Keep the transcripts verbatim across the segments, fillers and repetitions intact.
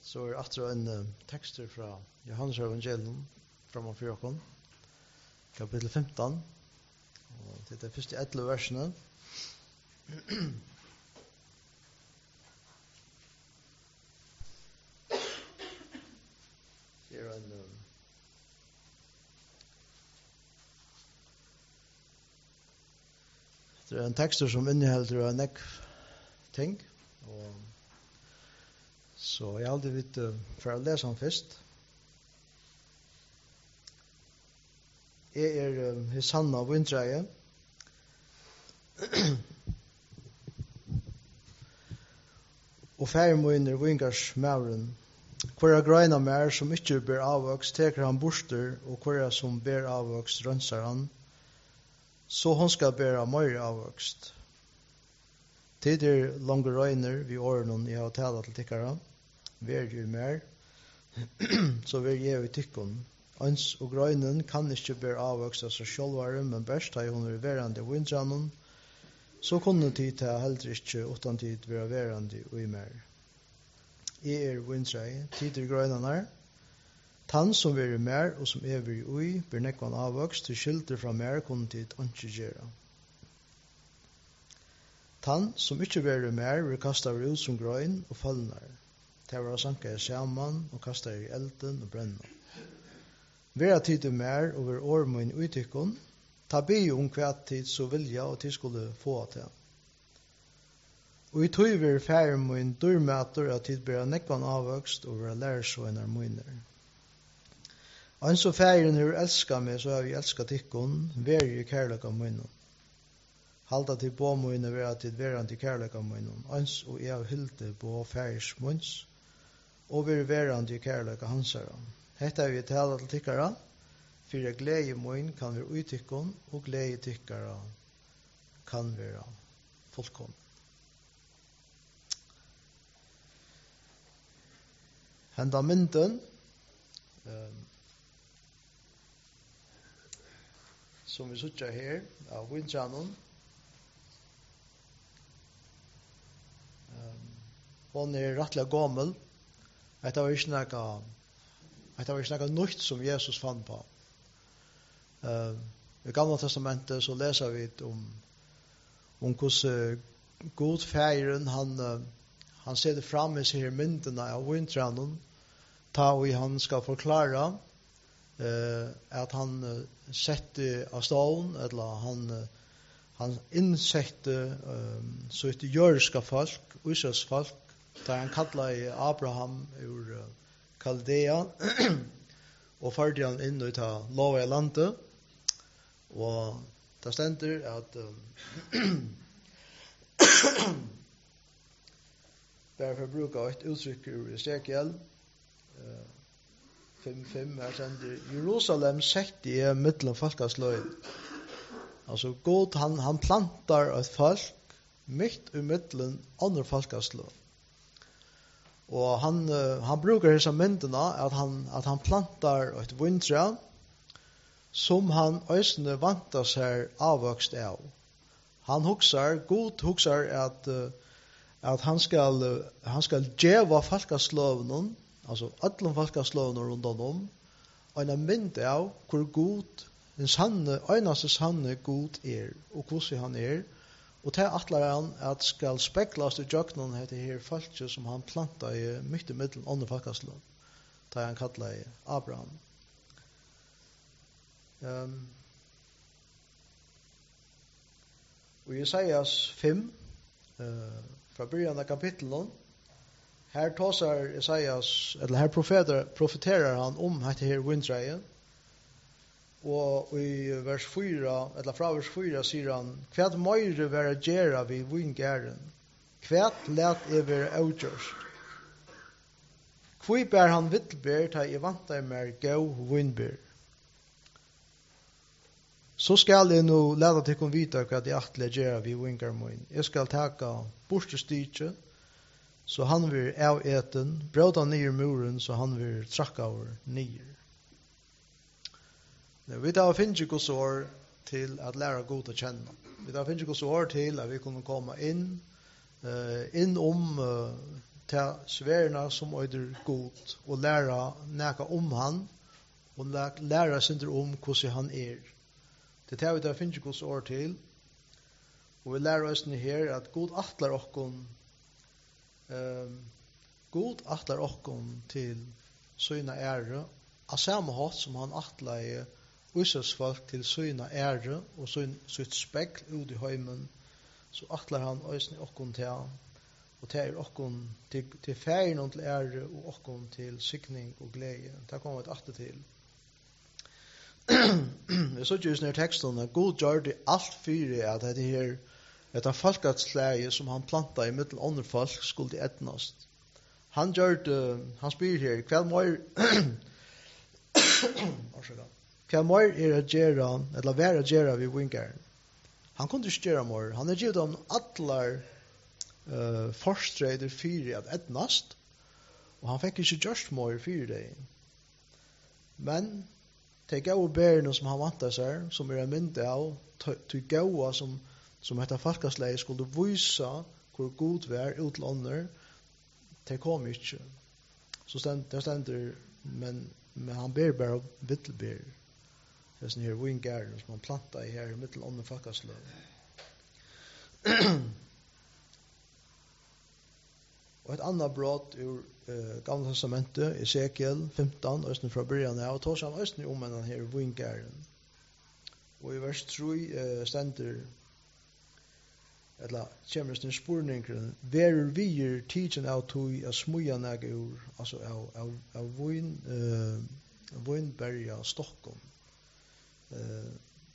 Så er efter en uh, tekster fra Johannes evangelium framan for oss, kapitel femton, og det er de første elleve versene. Det er en um, det er en tekster som inneholder en nekv ting, og så jeg aldri vidt uh, for å lese han først. Jeg er uh, Hisanna Vintreie. Og færre møyner vingars mauren. Hverja greina mer som ikke ber avvokst, teker han borster, og hverja som ber avvokst, rønser han, så hon skal bæra mer avvokst. Tid er lange røyner vi årene jeg har tala til tikkara, ver jo mer, så ver jeg i tykkon. Ans og grøynen kan ikke bæra avvokst av seg sjølvare, men best har hun er verande i vindrannen, så kunne tid til heller ikke utan tid være verande i mer. Jeg er vindrai, tid er grøynene Tann som verir mer og som er vir ui, ber nekvan avvokst, til skilder fra mer kunne tid ikke gjøre. Tann som ikke verir mer, vil kasta over ut som grøyn og fallnar. Det var sanka i saman og kasta i elden og brenna. Vera tid er mer og ver ormoin utykkon, ta bi om kvæt tid så vilja og tid skulle få til. Og i tog ver færre moin durmater at tid ber nekvan avvokst og ver lærersvøynar moiner. Og så færen har elsket meg, så har vi elsket tikkun, veri i kærleka munnen. Halda til på munnen, vera til verand i kærleka munnen. Ans og jeg har hilde på færs munns, og veri verand i kærleka hansara. Hetta er vi tala til tikkara, fyrir glede munn kan være utikkun, og glede tikkara kan være fullkom. Henda mynden, um, som vi suttar her av vindrannen. Um, hon er rettelig gammel. Etta var ikke nekka Etta var ikke nekka nytt som Jesus fann på. Uh, I Gamla testamentet så leser vi om om hvordan god færen han, uh, han ser fram i seg her myndene av vindrannen ta og han skal forklare Uh, at han uh, sette av stålen, eller han, uh, han innsette um, så etter jørska folk, Israels folk, da han kallet Abraham ur uh, Kaldea, og førte han inn og ta lov i landet, og det stender at uh, bare for å bruke et uttrykk ur Ezekiel, uh, fem fem er sender Jerusalem sett i middelen folkasløyen. Altså God han han plantar et folk midt i middelen andre folkasløy. Og han uh, han brukar disse myndene at han at han plantar et vintre som han øysene vantar seg avvokst av. Han hugsar God hugsar at uh, at han skal uh, han skal gjeva folkasløyen altså allan folkasløvene rundt om, og en mynd av hvor god, en sanne, øyneste sanne god er, og hvordan han er, og til atler han at skal speklas til jøknen heter her folket som han planta i midt i middelen under folkasløv, da han kallet i Abraham. Um, og i Isaias fem, uh, fra början av kapitlet, her tåsar Isaias, eller her profeter, profeterar han om dette her vindreie, og i vers fyra, eller fra vers fyra sier han, «Kvæt møyre være gjerra vi vingæren, kvæt let er være avgjørst. Kvui bær han vittelbær, ta i vantar mer gau vindbær. Så skal jeg nå lede til å vite hva det er atle gjerra vi vingæren. Jeg skal taka bortestyrke, så han vil av eten, bråda nyer muren, så han vil trakka over nyer. Vi tar finnes ikke så år til at lære god å kjenne. Vi tar finnes ikke så år til at vi kunne komme inn, uh, inn om uh, ta sverna som öder god och lära näka om han och lära sig om hur han är. Det tar vi där finns Guds ord till. Och vi lærer oss nu her at God atlar okkon um, God atlar okkon til syna ære av samme hatt som han atlar i Israels folk til syna ære og syn, sitt spekl ut i heimen, så atlar han ossni okkon til og til okkon til, til feiren og til ære og okkon til sikning og glede. Det kommer vi atter til. Jeg så ikke i teksten at God gjør det alt fyre at det her Eta folkatslæge som han planta i mittel andre folk skulle etnast. Han gjør han spyr her, hva mer hva mer er å gjøre, eller være å gjøre ved vingeren. Han kunne ikke gjøre mer. Han er givet om atler uh, forstreider fyre at etnast, og han fikk ikke gjørst mer fyre det. Men de gode bærene som han vant seg, som er en mynde av, de gode som som hetta folkasleie skulle visa hvor god vær ut til ånder, det kom ikke. Så stend, det stender, men, men han ber bare vittelber. Det er sånn her vingæren som han planta i her i mittel ånder folkasleie. Og et annet brott ur uh, Gamle testamentet, Esekiel femton, østen fra byrjan av, og tås han østen om en her vingæren. Og i vers tre uh, stender eller kommer den spurningen verur vier tidsen av tog av smuja nega ur, altså av, av, av vin, uh, vinberga Stockholm. Uh,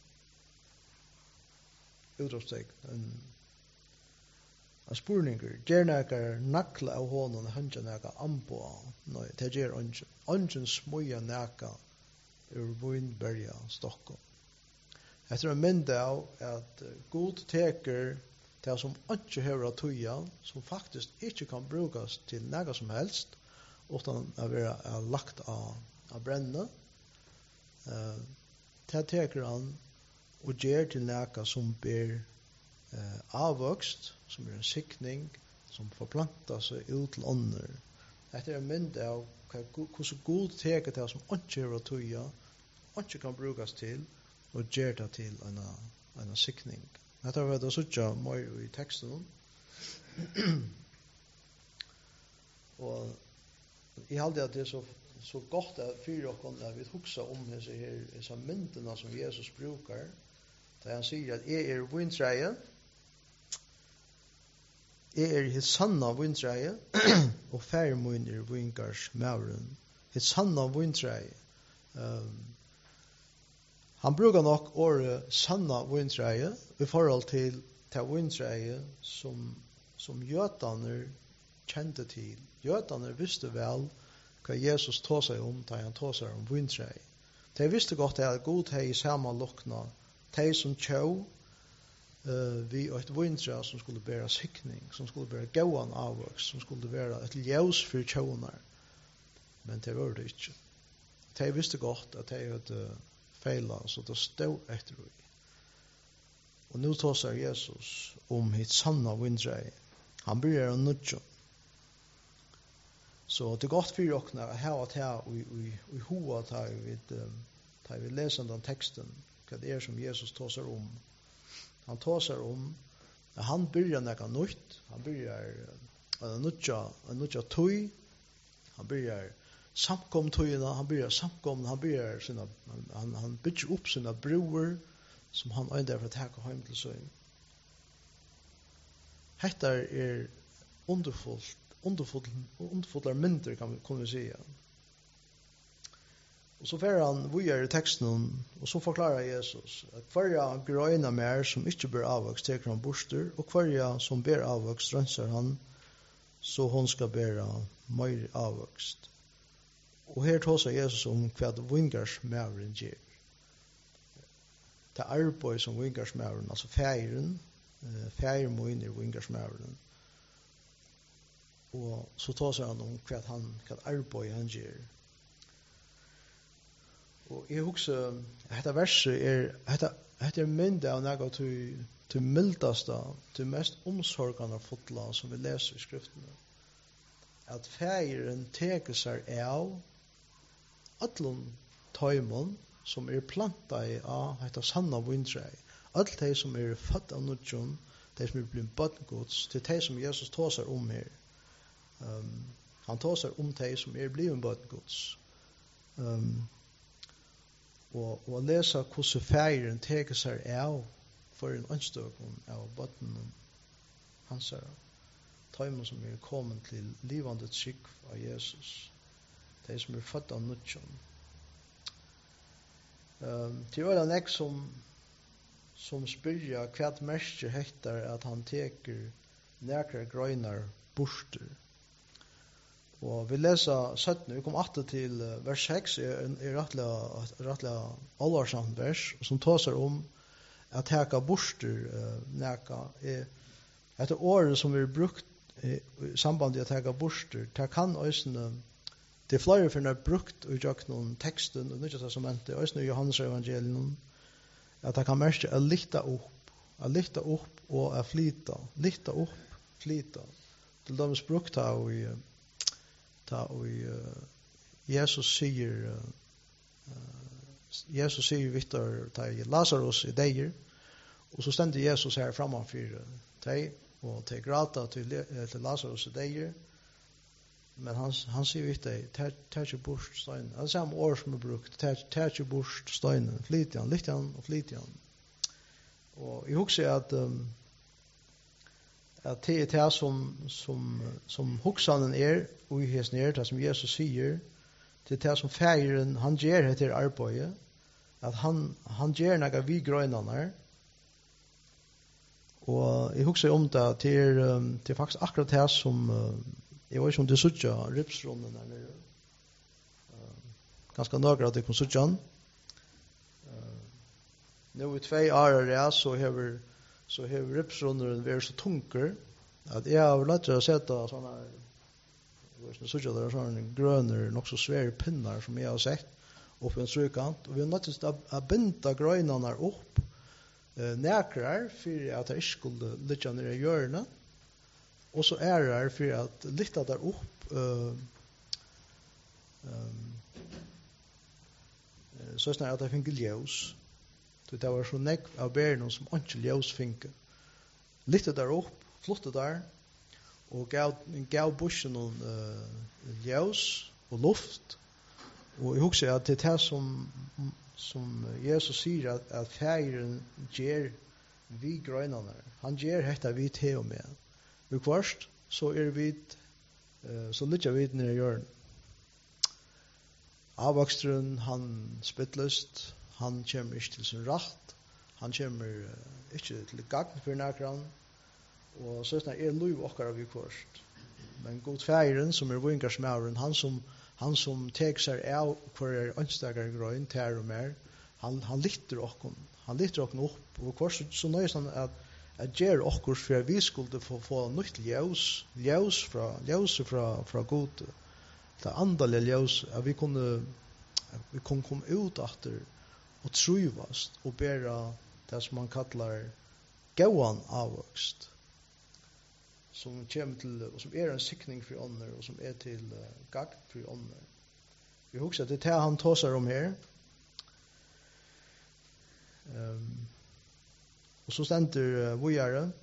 Utropsteg, en av spurninger, gjer nega nakla av hånden og hønja nega ambo av, nei, det gjer ongen, ongen smuja nega ur vinberga Stockholm. Etter en mynde av at God teker det som ikke hører av tøya, som faktisk ikke kan brukes til noe som helst, utan å være lagt av, av brenne. Uh, det teker han og gjør til noe som blir uh, avvokst, som er en sikning, som forplanter seg ut til ånder. Dette er en mynde av hvordan god teker det som ikke hører av tøya, ikke kan brukes til, og gjør det til en, en sikning. Dette var det sånn mer i teksten. Og jeg halte at det er så, så godt at fyra oss at vi husker om disse, her, disse myndene som Jesus brukar, da han sier at jeg er vintreie, jeg er hitt sanna vintreie, og færre min er vinkars mauren. Hitt sanna vintreie. Um, Han brukar nok året sanna vintreie i forhold til det vintreie som, som jötaner kjente til. Jötaner visste vel hva Jesus tog seg om da han tog seg om vintreie. De visste godt at god hei i samme lukna, de som tjå uh, vi et vintreie som skulle bære sikning, som skulle bære gåan avvøks, som skulle bære et ljøs for tjånar. Men det var det ikke. De visste godt at de hadde feila, så det stod etter vi. Og nu tåsar Jesus om hitt sanna vindrei. Han byrjar å nudja. Så det er godt for åkna å ha at her og i hoa tar vi tar vi leser den teksten hva det er som Jesus tåsar om. Han tåsar om at han byrjar nekka nytt. Han byrjar å nudja å nudja tøy. Han byrjar samkomtøyene, han byrjar samkomne, han byrjar sina, han, han bygger opp sina broer som han øynder for å ta hjem til seg. Hetta er underfullt, underfullt, underfullar mindre kan vi, kan vi si. Og så fer han vujer i teksten, og så forklarar Jesus at hverja grøyna mer som ikke ber avvokst teker han borster, og hverja som ber avvokst rønser han, så hon skal bæra mer avvokst. Og her tåsar Jesus om hva vingarsmæveren gjør. Det er arbeid som vingarsmæveren, altså færen, færen må inn i vingarsmæveren. Og så tåsar han om hva han, hva arbeid han gjør. Og jeg husker, dette verset er, dette, dette er myndet av noe til, til mildaste, til mest omsorgende fotla som vi leser i skriftene. at fægeren teker seg av allum tøymon som er planta i av hetta sanna vindrei. All de som er født av nudjon, de som er blitt bøttengods, til de som Jesus tåser om her. Um, han tåser om de som er blitt bøttengods. Um, og, og lesa hvordan fægeren teker seg av for en ønstøkning av bøttenen hans er. Tøymon som er kommet til livande trygg av Jesus. De som er født av nudjon. Um, til øyla nek som som spyrja hva merker hektar at han teker nekra grøynar borster. Og vi leser sytten, vi kom atter til uh, vers seks, er, er rettelig alvarsamt vers, som tåser om at teka borster uh, neka. Er, etter året som er brukt i samband med at teka borster, det kan også det er flere for den er brukt og gjør noen teksten og Nya Testamentet, også i Johannes evangelien, at det kan merke å lytte opp, å lytte opp og å flyta, lytte opp, flyta. Til de er brukt da og i, da og i uh, Jesus sier, uh, Jesus sier Victor, da Lazarus i deir, og så stender Jesus her framfor deg, og til grata til, til Lazarus i deir, men han, han sier vidt deg, tar ikke bort steinen. Det er samme ord som er brukt, tar ikke bort steinen, flyt igjen, litt igjen og flyt igjen. Og jeg husker at, um, at det er det som, som, som hoksanen er, og i hesten er, det som Jesus sier, det er det som feiren, han gjør etter arbeidet, at han, han gjør noe vi grønene, og jeg husker om det, det er, um, det er faktisk akkurat det som, uh, jeg vet ikke om det er suttja ripsrunden der nere. Uh, ganske nøyre at det kom suttja. Uh, nå i tvei år ja, så hever, så hever ripsrunden vært så tunker, at jeg har lagt å sette sånne, jeg vet ikke, suttja der, sånne grønner, nok så svære pinnar som jeg har sett, oppe i en strykant, og vi har nødt til å binda grønene opp, uh, nekrar, for at jeg ikke skulle lytte nere i hjørnet, og så er det for at lytta der opp uh, um, så snart at jeg finner ljøs. Det var så nekv av bærene som ikke ljøs finner. Lytta der opp, flotte der, og gav, gav bushen noen uh, ljøs og luft. Og jeg husker at det er det som, som Jesus sier at, at færen gjør vi grønene. Han gjør dette vi til og med. Vi kvarst, så er vi, uh, så lytter vi nere i hjørnen. Avvoksteren, han spytlest, han kommer ikke til sin rett, han kommer uh, ikke til gagn for nærkran, og så er det lov okkar av vi kvarst. Men god feiren, som er vingarsmauren, han som, han som teker seg av hver er ønstakere grøyn, ter og mer, han, han lytter okkon, han lytter okkon opp, og kvarst så nøys han at at gjør okkur for at vi skulle få, få nytt ljøs, ljøs fra, ljøs fra, fra god, det andalige ljøs, at vi kunne, at vi kunne komme ut etter og truvast og bæra det som man kallar gauan avvokst, som kommer til, og som er en sikning for ånder, og som er til uh, gagn for ånder. Vi husker at det er det han tåsar om her. Um, Og så stender uh, vujare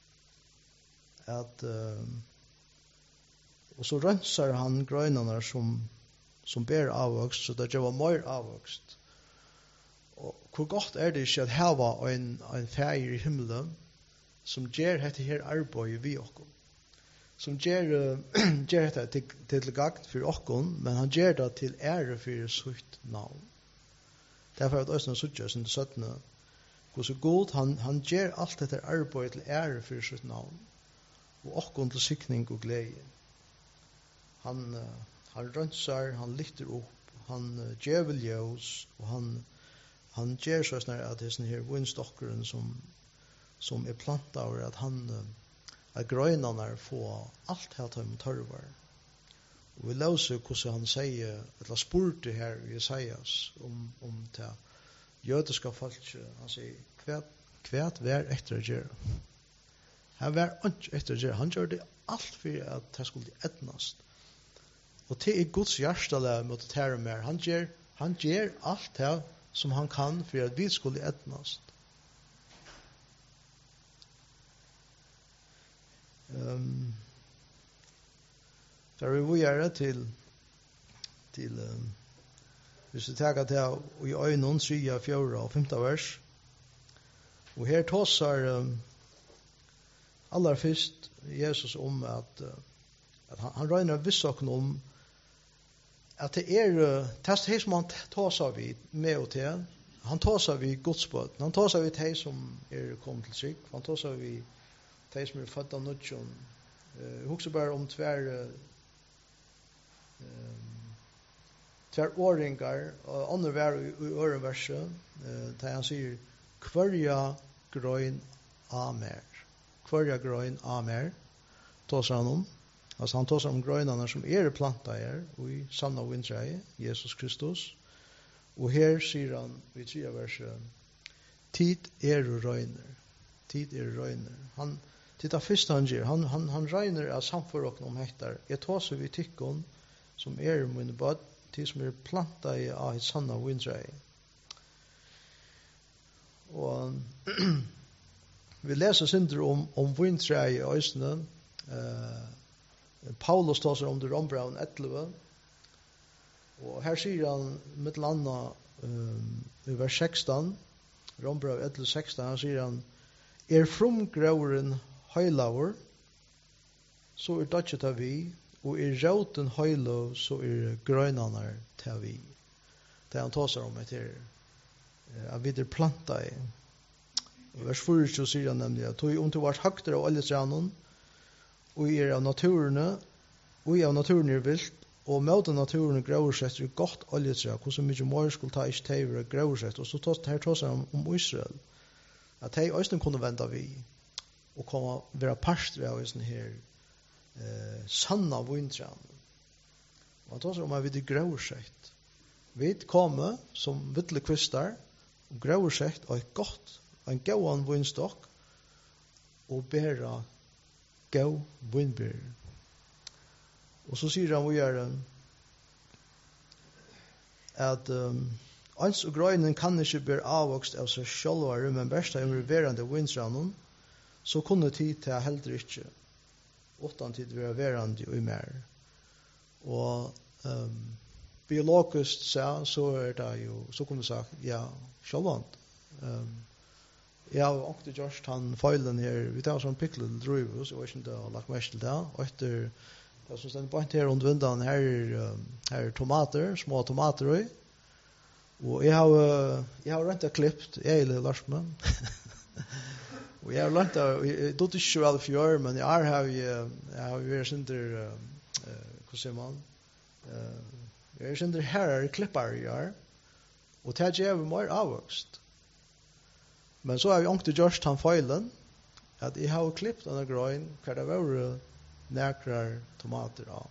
at uh, og så rønser han grøynene som, som ber avvokst, så det gjør mer avvokst. Og hvor godt er det ikke at her var en, en feir i himmelen som gjør dette her arbeidet vi okkom. Som gjør, uh, gjør dette til, til gagn for okkom, men han gjør det til ære for sitt navn. Derfor er det også en suttje som det syttende. Og så god, han, han gjør alt dette arbeid til ære for sitt navn, og okkon til sikning og glede. Han, uh, han rønser, han lytter opp, han uh, gjør ljøs, og han, han gjør så snar at det er sånne her vindstokkeren som, som er plantet over, at han, uh, at grøynene får alt her til tørver. Og vi løser hvordan han sier, eller spurte her i Jesajas om, om det, jødiska folk, han sier, kvært, kvært vær etter å gjøre. Han vær ikke etter å gjøre. Han gjør det alt for at det skulle etnast. Og til er Guds hjertelag mot det her og mer. Han gjør, han gjør alt det som han kan for at vi skulle etnast. Um, så er vi videre til til um, hvis vi tenker til i øynene, tre, fire og femte vers. Og her tåsar um, aller først Jesus om at, uh, at han, han regner vissokken om at det er det er som han tåsar vi med og til. Han tåsar vi godsbøt. Han tåsar vi de som er kommet til trygg. Han tåsar vi de som er født av nødjon. Jeg uh, husker bare om tver uh, tver åringar og andre vær i ørenverset uh, der han sier kvarja grøyn amer. Kvarja grøyn amer tåsar han om. Altså han tåsar om grøynene som er planta her og i sanna vintreie, Jesus Kristus. Og her sier han i tredje verset tid er røyner. Tid er røyner. Han til det første han gjør, han, han, han regner av samforråkene om hektar. Jeg tåser vi tykkene som er mine bad, til som er planta i av et sanna vintreie. Og vi leser synder om, om vintreie i østene. Uh, Paulus tar seg om det Rombraun elleve. Og her sier han med et eller annet um, i vers seksten, Rombraun elleve seksten, han sier han er frumgrauren høylaver, så er dødget av vi, og er råten høylav, så er grønene til vi. Det han tar seg om etter, at vi er planta i. Vers fire sier han nemlig at om du var hakter av oljetrænen, og er av naturene, og er av naturen er vilt, og med naturen grøversett er godt oljetræ, hvordan mye mer skulle ta ikke tever grøversett, og så tar her tar seg om, om Israel, at de også kunne vende vi, og komme være parster av sånne her eh, sanna vintræn. Og han tar seg om at vi er grøversett. Vi kommer som vittle kvistar, og grøversett og et godt, en gåan vinstokk, og bæra gå vindbær. Og så sier han vi er at um, ans og grøynen kan ikke bære avvokst av seg sjølvare, men bæst av verande vindrannen, så kunne tid til heller ikke, åttan tid være verande i mer. Og um, biologisk så, så er det jo, så kunne vi sagt, ja, sjølvant. Um, Jeg har også gjort han feilen her, vi tar sånn pikkel drivhus, jeg vet ikke om det har lagt mest til det, og etter, det som stender på her under vindan, her er, her er tomater, små tomater i, og jeg har, jeg har rent klippt, jeg er Larsman, og jeg har rent av, jeg dotter ikke så veldig fjør, men jeg har, jeg har vært sinter, hva sier man, jeg er sinter her er klippar i år, og det er ikke mer avvokst. Men så har vi ångte gjort han feilen, at jeg har klippt denne grøyen, hva det var nekrar tomater av.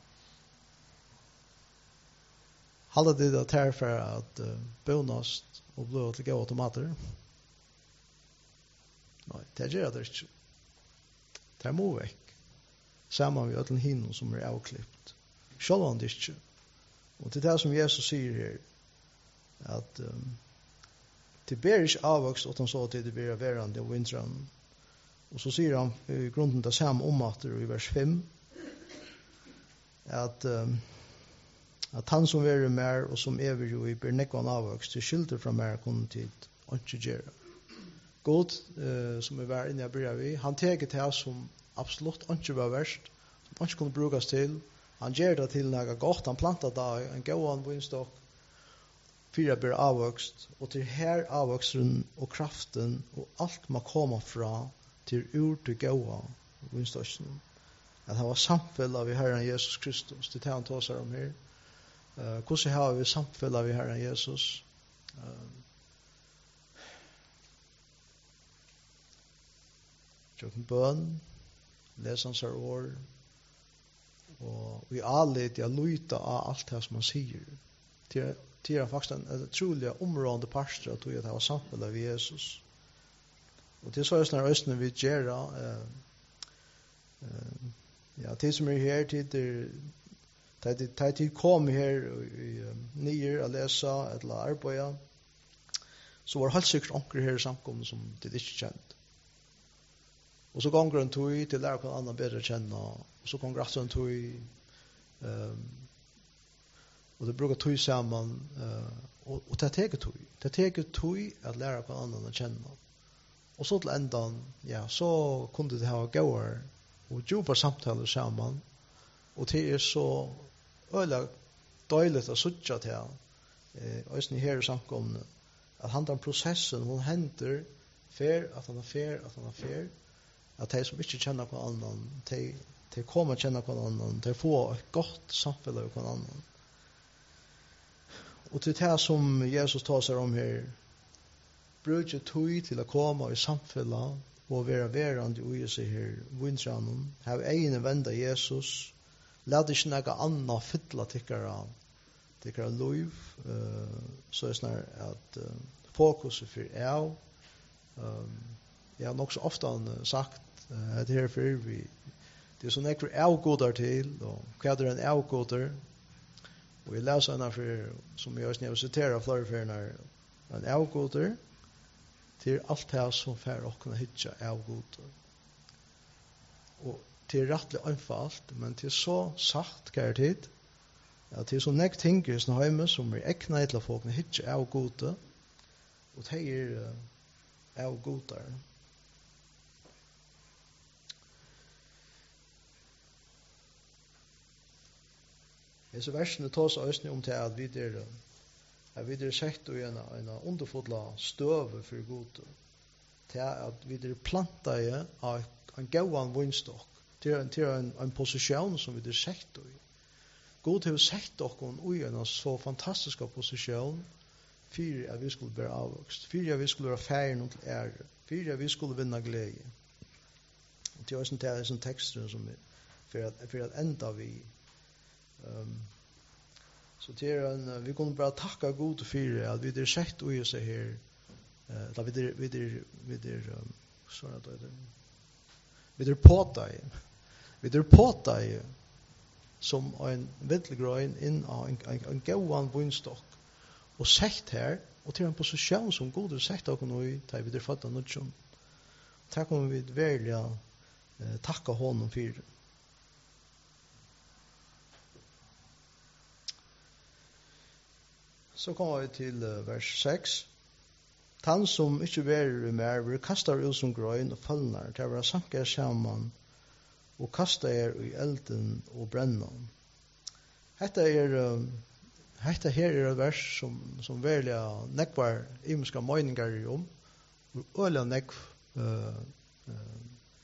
Halda det det tar for at uh, bonast og blå til gode tomater? Nei, det gjør det ikke. Det er må vekk. Sammen med ødelen hinnom som er avklippt. Selv om det ikke. Og det er det som Jesus sier her, at um, det ber ikke avvokst, og han så til det ber verande og vinteren. Og så sier han i grunden det samme om at det i vers fem, at, um, at han som er mer og som er jo i ber nekvann avvokst, til skylder fra mer kunne tid og ikke gjøre. God, uh, som er vær inne i bryr vi, han teker til som absolutt ikke var verst, som ikke kunne brukes til. Han gjør det til noe godt, han plantet det, en gåan vindstokk, fyra ber avvokst, og til her avvoksten og kraften og alt man kommer fra til ur til gåa vinstosjen. At han var samfellet vi Herren Jesus Kristus, det er han tar seg om her. Uh, hvordan har vi samfellet vi Herren Jesus? Uh, Tjokken bøn, leser hans år, og vi alle er lyta av alt det som han sier. Til Det er faktisk en, en trolig områdende parster at det var samfunnet ved Jesus. Og til så er det østene vi gjør, uh, uh, ja, til som er her, til det Ta tid kom her i nyer å lese eller arbeide, så var det helt sikkert onker her i samkommen som det ikke kjent. Og så ganger en tog til å lære hva annan bedre kjenne, og så ganger en tog, um, og det bruker tog sammen, uh, og, og det teker tog. Det teker tog at lære hva annan å kjenne. Og så til endan, ja, så kunne det ha gåer og djupa samtaler sammen, og det er så øyla døyligt å sutja til, eh, og her i samkomne, at han den prosessen, hun hender fer, at han er fer, at han er fer, at de som ikke kjenner hver annan, de, de kommer kjenner hver annan, de får et godt samfunn av hver annan. Og til det som Jesus tar seg om her, bruker tog til å komme i samfunnet, og være verande ui seg her, vintranen, have egene venda Jesus, lad ikke noe annet fylla tikkara, tikkara liv, uh, så er det snar at uh, fokuset for jeg, um, jeg har nok så ofte sagt, uh, at her for vi, det er sånn ekkur avgoder til, og hva er en avgoder, og jeg leser en av for, som jeg også nevner flere for en avgoder, til alt det som fer å kunne hitja avgoder. Og det er rettelig anfalt, men det er så sagt, kjære tid, at det er så nekt ting i sånne heime som er ekna til å få kunne hitja avgoder, og det er uh, avgoder. Disse versene tås også om til at vi er at vi er sett i en, en underfodla støve for god, til at vi er plantet av en gauan vindstokk, til en, til en, en posisjon som vi er sett i. God har sett dere i en så fantastisk posisjon, for at vi skulle være avvokst, for at vi skulle være ferdig til ære, for at vi skulle vinne glede. Det er også en sånn tekst som er, for at, for at enda vi um, så det er en, vi kunne bare takke Gud for at vi er sett og gjør seg her, uh, vi er, vi er, vi er, um, sorry, det er, vi er på deg, vi er på deg, som en vintelgrøn inn av en, en, en gauan vindstokk, og sett her, og til en posisjon som Gud har sett dere nå i, da vi er født av nødgjøn. Takk om vi virkelig uh, takke honom for det. Så kommer vi til uh, vers seks. Tann som ikke verer mer, vil kasta ut som grøyn og fallnar, til å være sanker sammen, og kasta er i elden og brenna. Hetta er, um, hetta her er et vers som, som velja nekvar imenska møyningar i om, og øyla nekv uh, uh,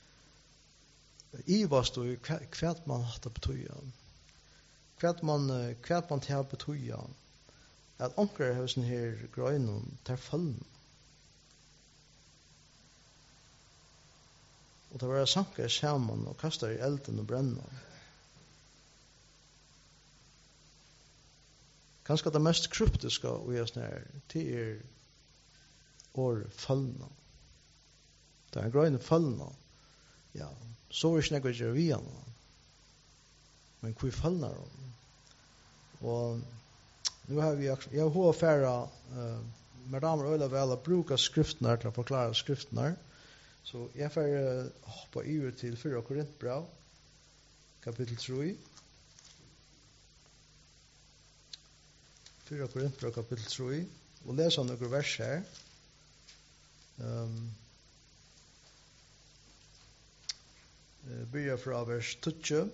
ivast og hva man hatt å betyja. Hva man, uh, hva man til å betyja. At onker har sånn her grøynum tar fallen. Og det var sanker sammen og kastar i elden og brenner. Kanskje det mest kryptiske og jeg sånn her, det er år fallna. Det er grøyne fallna. Ja, så er det ikke noe å gjøre vi han. Men hvor fallnar de? Og nu har vi jag har färra uh, madamar öla väl att bruka skrifterna till att förklara skrifterna. Så jag får uh, hoppa över till fyra Korintbrev kapitel tre. fyra Korintbrev kapitel tre och läsa några verser här. Um, uh, börja från vers tjugo.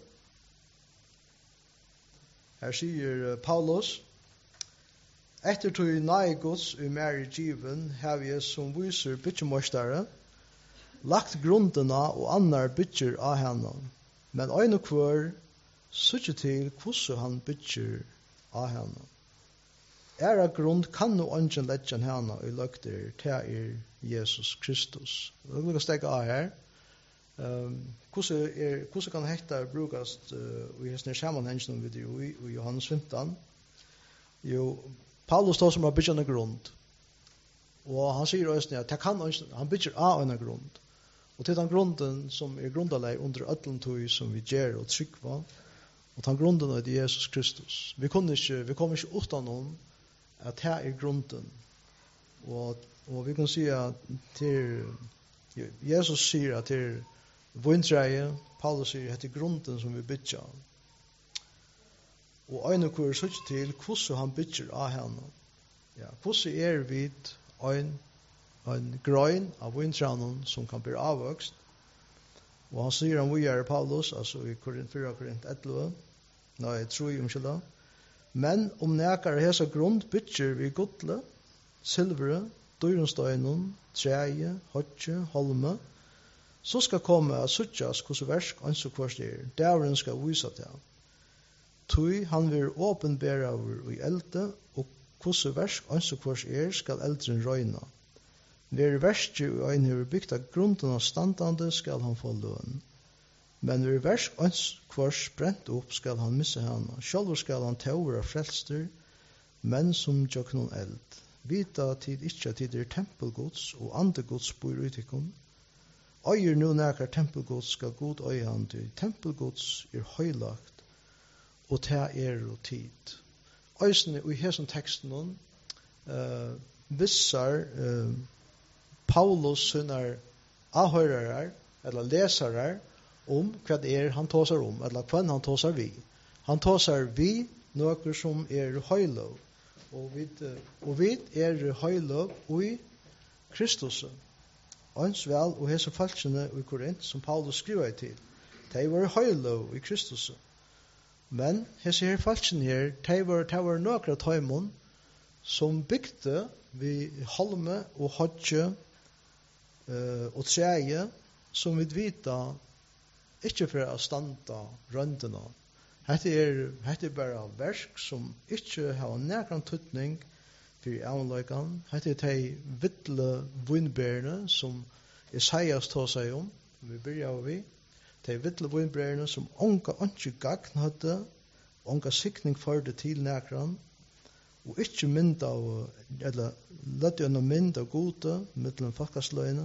Här säger uh, Paulus: Etter tog nai Guds og mer i given, har jeg som viser bytjemøstare, lagt grunderna og annar bytjer av henne, men øyne kvar suttje til hvordan han bytjer av henne. Æra grund kan no ønsken letjen henne og løgter til er Jesus Kristus. Det vil jeg stekke av her. Um, hvordan, er, hvordan kan hekta brukast uh, i hessene sammenhengen vi det i, i Johannes femton? Jo, Paulus tar som har byggt en grund. Og han sier også at kan, han bygger av en grund. Og til den grunden som er grundaleg under ødlentøy som vi gjør og trykker på. Og ta grunden av Jesus Kristus. Vi kunne ikke, vi kommer ikke utan om at her er grunden. Og, og vi kan si at til, Jesus sier at til vintreie, Paulus sier at det er grunden som vi bytja. Og øyne hvor er ikke til hvordan han bytjer av henne. Ja, hvordan er vi en, en grøn av vintreien som kan bli avvokst. Og han sier han vi er Paulus, altså i Korint fyra, Korint elleve, nei, jeg tror jeg omkylda. Men om nekar hesa grund bytjer vi godle, silvere, dyrunstøynen, treie, hodje, holme, så skal komme at suttjas hvordan versk anso kvart er. Dævren skal vise til. Tui han vil åpenbæra over i elde, og hvordan versk anso kvart er skal eldren røyna. Ver verskje og ein hever bygd av grunden av standande skal han få løn. Men ver versk ans kvars brent opp skal han missa hana. Sjálfur skal han tåra frelster, men som tjokk noen eld. Vita tid ikkje tid er tempelgods og andegods bor utikon. Øyer nu nekar tempelgods skal god øye han til. Tempelgods er høylagt, og ta er og tid. Øysene i hesson teksten uh, vissar uh, Paulus sunnar avhørarar, eller lesarar, om hva det er han tåsar om, eller hva han tåsar vi. Han tåsar vi noe som er høylov, og vi, og vi er høylov i Kristus. Øns vel, og hese falskene i Korint, som Paulus skriver til, de var høylov i Kristus. Men hese her falskene her, de var, de var noe tøymon, som bygde vi holme og hodje, Uh, og treie som vi vita ikke for å standa røndene. Hette er, hette er bare versk som ikke har nærkant tøtning for avløykan. Hette er de vittle vindbærene som Isaias tar seg om. Vi begynner av vi. De vittle vindbærene som onka ikke gagn hadde, onka sikning for det til nærkant, og ikke mynd av, eller lett gjennom mynd av gode, mittelen folkesløyene.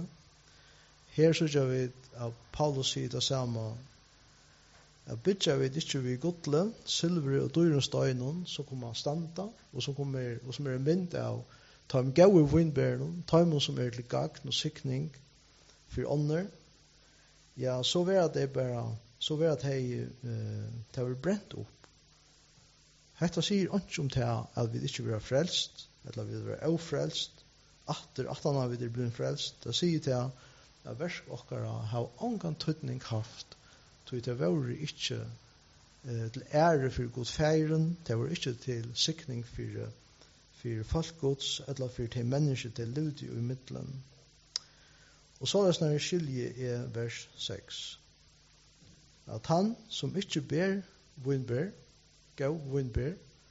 Her sykja vi av Paulus sier det samme, at bytja vi ikke vi godle, silver og dyrunstøynen, som kommer standa, og som, kommer, og som er en mynd av taim gaue vindbæren, taim som er til gagn og sikning for ånder. Ja, så var det bare, så var det hei, uh, det var brent opp. Hetta sier ikke om det at vi ikke vil være frelst, eller vi vil være ofrelst, atter at han har vi blitt frelst. Det sier til at versk okkara har ongan tøtning haft, så det var ikke eh, til ære for god feiren, det var ikke til sikning for, for folkgods, eller for til mennesker til livet i middelen. Og så er det snarere skilje i vers seks. At han som ikke ber vindbær, gav vindbær,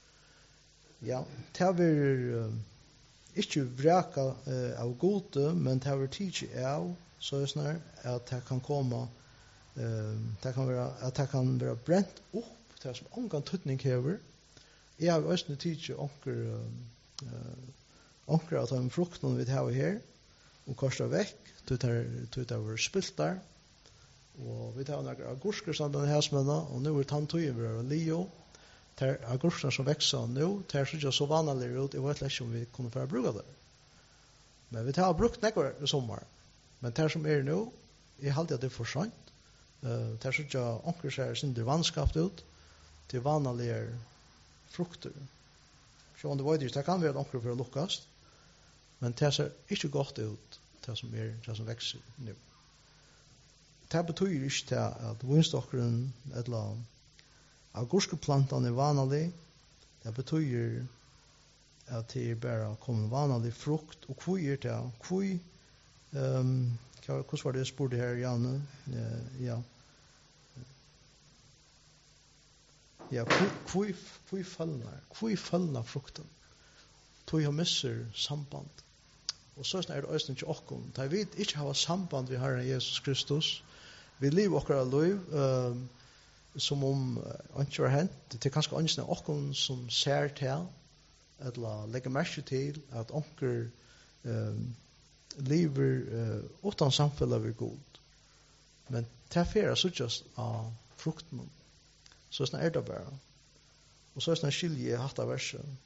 ja, det var uh, ikke vraka uh, av gode, men det var tidsi av, så er det snar, at det kan komme, uh, det kan være, at det kan være brent opp, det som ongan tøtning hever. Jeg har også tidsi onker, uh, onker at de fruktene vi har her, og kastet vekk, til det var spilt der, og vi tar noen agursker sammen med hæsmennene, og nå er tanntøyen vi har lio, ter agurkene som vekser nå, ter så ikke så vanlig ut, jeg vet ikke om vi kunne få bruke det. Men vi har brukt nekker i sommer. Men ter som er nå, jeg halte at det er for sent. Uh, ter så ikke onker ser sin det vannskapt ut, til vanlige frukter. Så om det var det, det kan være onker for å lukkes, men det ser ikke godt ut, det som er, det som vekser nå. Det betyr ikke at vinstokkeren, eller agurskeplantan er vanlig. Det betyr at det er bare kommer vanlig frukt. Og hvor er det? Hvor, um, hvordan var det jeg spurte her, Janne? Uh, ja. Ja, hvor følner? Hvor følner frukten? Hvor har misser samband? Og så er det også ikke okkom. Da vi ikke har samband med Herren Jesus Kristus, vi lever okkara liv, um, som om uh, ikke var hent. Det er kanskje ønskene okkom som ser til, eller legger merke til, at onker um, lever uh, utan samfunnet ved god. Men det er fyrir suttjast av frukten. Så är det bara. Och så är det skilje hatta versen.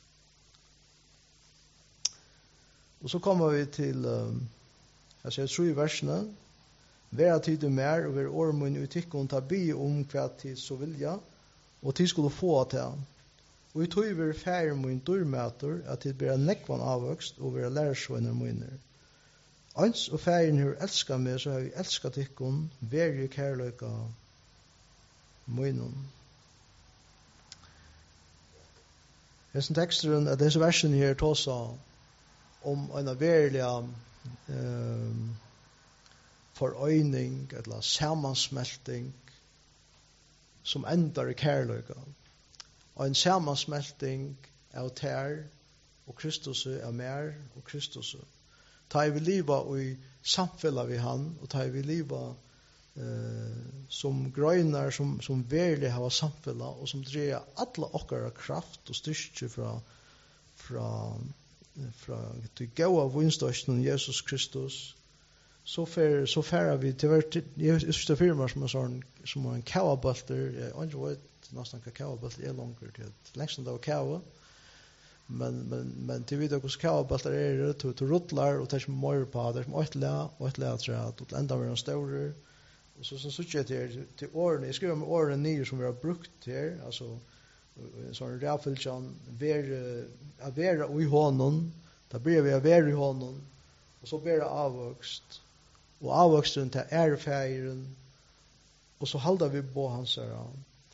Och så kommer vi till um, jag ser tre verserna. Vera tid du mer och ver ormun utikon ta bi om kvart tid så vilja och tid skulle få att det. Och vi tog ver färre mun durmätor att det blir nekvan avväxt och vera lärsvänner munner. Ans och färgen hur älskar mig så har vi älskat tikon verje kärleka munnen. Hesten texten att dessa versen här tåsa om en verkliga ehm forøyning eller sammansmelting som endar i kærløyga. Og en sammansmelting av tær og Kristus er mer og Kristus. Ta vi liva i samfella vi han og ta vi liva eh, som grøynar som, som verlig hava samfella og som dreier alla okkara kraft og styrke fra fra fra til gåa vinstøysten Jesus Kristus. Så för så färra vi till vart jag är det firma som sån som en kavabalter jag undrar vad nästan kavabalter är långt till längst då kava men men men till vidare hur kavabalter är det till till rotlar och tas mer på där som ett lä och ett lä tror jag att ända var en stor och så så så det till till orden jag skriver med orden nio som vi har brukt här alltså sån rafiljan ver att vara i honom där blir vi vara i honom och så blir det avväxt og avvoksten til ærefeiren, og så halda vi på hans her.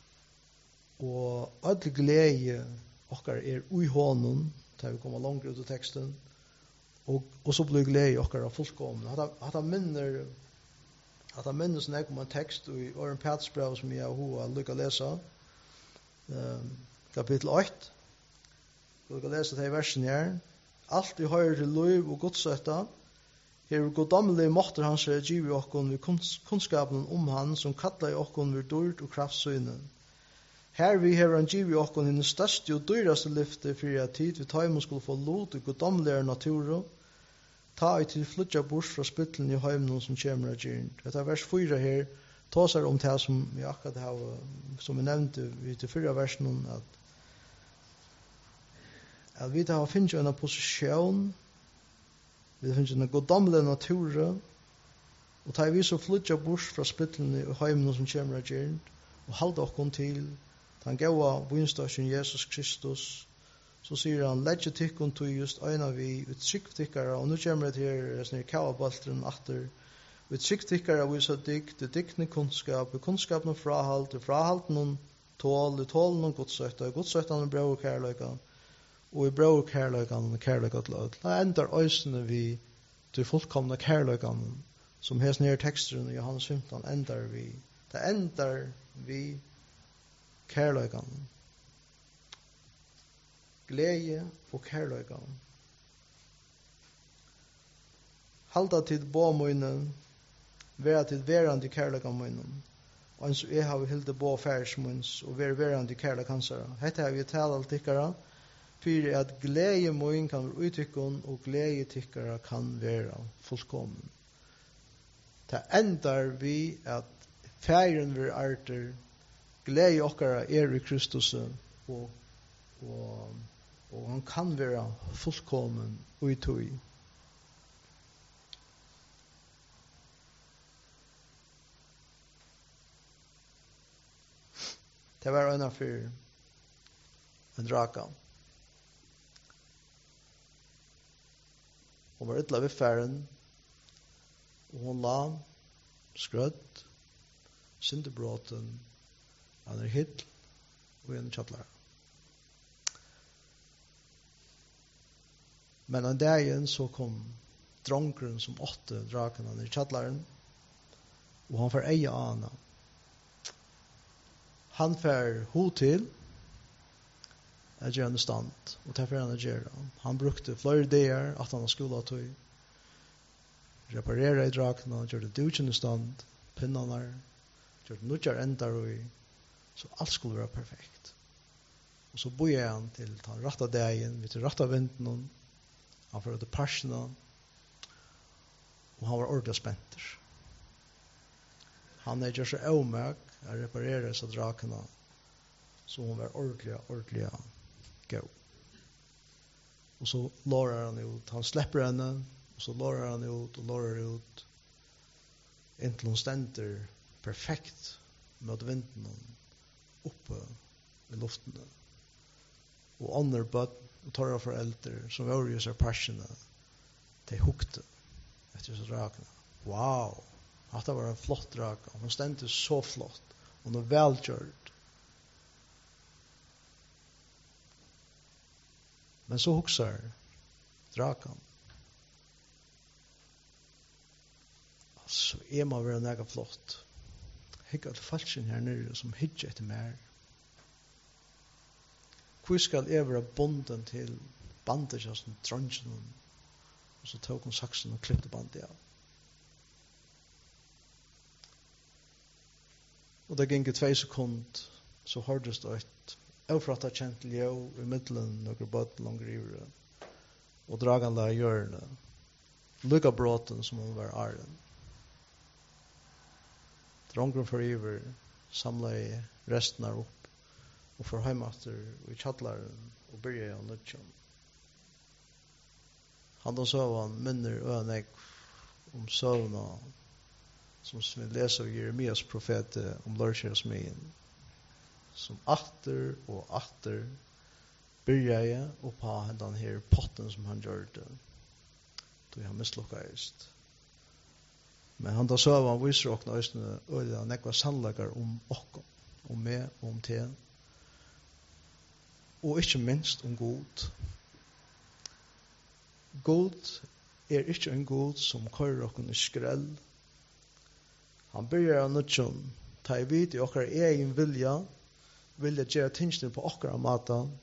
Og alle glede okkar er ui hånden, til vi kommer langt ut av teksten, og, og så blir glede okkar fullkomne. At han minner, at han minner sånn om en tekst i Åren Petsbrev som jeg og hun lykker å lese, um, kapittel åtte. Jeg lykker å lese til versen her. Alt vi hører til lov og godsøtta, her goddomlige måter hans er givet okkon ved kunnskapen om han som kallar i okkon ved dård og kraftsynen. Her vi har han givet okkon henne største og dyraste lyfte for at tid vi tar skulle få lot og goddomlige naturer, ta i til flytja bort fra spyttelen i heimen som kommer av gyrnd. Dette er vers fyra her, tåsar om det som vi akkurat har, som vi nevnte i til fyra versen, at, at vi har finnet en posisjon. Vi finner en goddomlig natur, og tar vi så flytja bort fra spyttelen i heimen som kommer av gyrnd, og halda okkon til den gaua vinstasjon Jesus Kristus, så sier han, legge tikkun til just øyna vi utsikttikkara, og nu kommer det her sånne kavabalteren atter, utsikttikkara vi så dik, det dikkne kunnskap, kunnskap noen frahalt, det frahalt noen tål, det tål noen godsøkta, godsøkta noen brau og kærløyka, og i brau og kærløyka noen kærløyka til ødel. Det endar øysene vi til fullkomna kærløyka som hes nere teksteren i Johannes femton endar vi. Det endar vi kærløyka glede og kærløyga. Halda tid båmunnen, vera tid verandi kærløyga munnen, og en så jeg har vi hilde bå færsmunns og vera verandi kærløyga hansara. Hette har vi talat tikkara, for at glede munn kan være uttykkun, og glede tikkara kan være fullkommen. Det endar vi at færen vi arter, glede okkara er i Kristus, og, og og han kan være fullkommen ui tui. Det var en av fyr en draka. Hun var ytla vid færen, og hun la skrødd, syndebråten, han er hitt, og en kjattlar. Men en dagen så kom dronkeren som åtte drakene i kjattlaren, og han får eie ana. Han får ho til at gjøre en stand, og derfor han gjøre. Han brukte flere dager at han skulle ha tog, reparere i drakene, gjøre det dukjende stand, pinnene, gjøre det nødjar endar i, så alt skulle være perfekt. Og så boi han til ta ratta dagen, vi til ratta vinden, han får ut parsene, og han var ordentlig spenter. Han er ikke så avmøk å reparere seg drakene, så hon var ordentligt, ordentligt gå. Och så lårar han ut, han släpper henne, och så lårar han ut och lårar ut. Inte hon ständer perfekt mot vinden uppe i luften. Och andra bøtt och torra föräldrar som var ju så passionerade. De hukte efter så rakna. Wow! Att det var en flott raka. Hon ständer så flott. Hon är välgjord. Men så huxar drakan. Alltså, är man väl näga flott. Hicka att falschen här nere som hittar efter mer. Hur skal jag vara bonden till bandet som trönchen och så tog hon saxen och klippte bandet av. Och det gick i två sekunder så hördes det ett överfratta känt ljö i mittlen några böt långt rivare och dragan la i hjörne lukka bråten som hon var arren. Drångren för iver samlade resten upp och för heimater i tjattlaren och började av nutjon. Han då sa han minner önek om sövna som vi läser i Jeremias profet om lörkjärs men som achter och achter började upp på den här potten som han gjorde då han misslyckades. Men han då sa han visar och nästan öliga nekva sannlagar om och om mig och om te og ikke minst om god. God er ikke en god som kører okken i skrell. Han begynner av nødgjøn, ta i vidt i okker egen vilja, vilja gjøre tingene på okker av maten,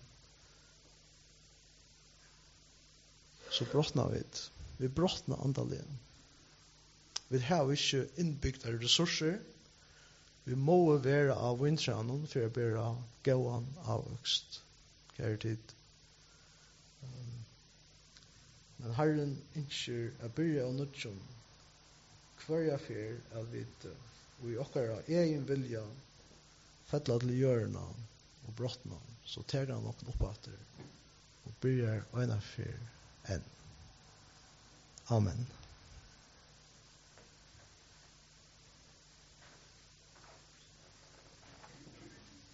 så brottnar vi det. Vi brottnar andaligen. Vi har ikke innbyggt av ressurser. Vi må være av vintranen for å bære gåan avvokst. Kjære tid. Um, men Herren ønsker å byrja av nødgjøn hver jeg fer at vi og i okkara egen vilja fettla til hjørna og brottna så tar han noen oppater og byrjar øyna fer enn. Amen.